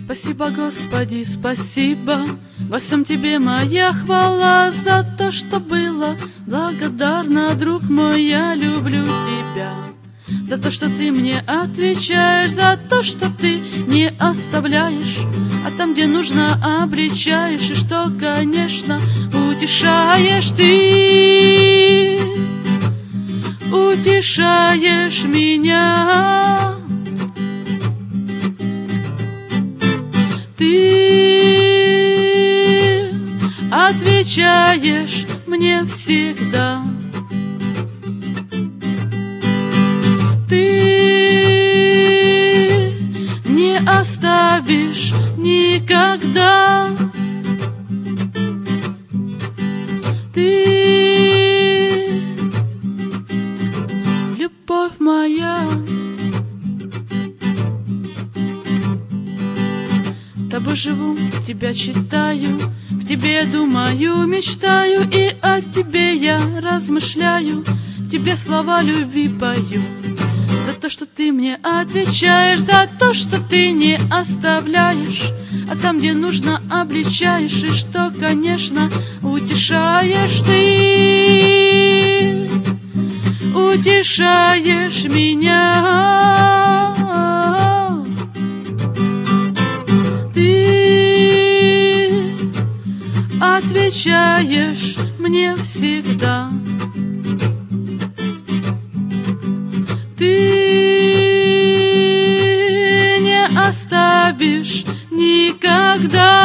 Спасибо, Господи, спасибо, во всем Тебе моя хвала, за то, что было благодарна, друг мой, я люблю Тебя. За то, что Ты мне отвечаешь, за то, что Ты не оставляешь, а там, где нужно, обличаешь, и что, конечно, утешаешь Ты, утешаешь меня. Ты отвечаешь мне всегда. Ты не оставишь никогда. Ты любовь моя. Тобой живу, Тебя читаю, к Тебе думаю, мечтаю, и о Тебе я размышляю, Тебе слова любви пою. За то, что Ты мне отвечаешь, за то, что Ты не оставляешь, а там, где нужно, обличаешь, и что, конечно, утешаешь Ты, утешаешь меня. Ты отвечаешь мне всегда. Ты не оставишь никогда.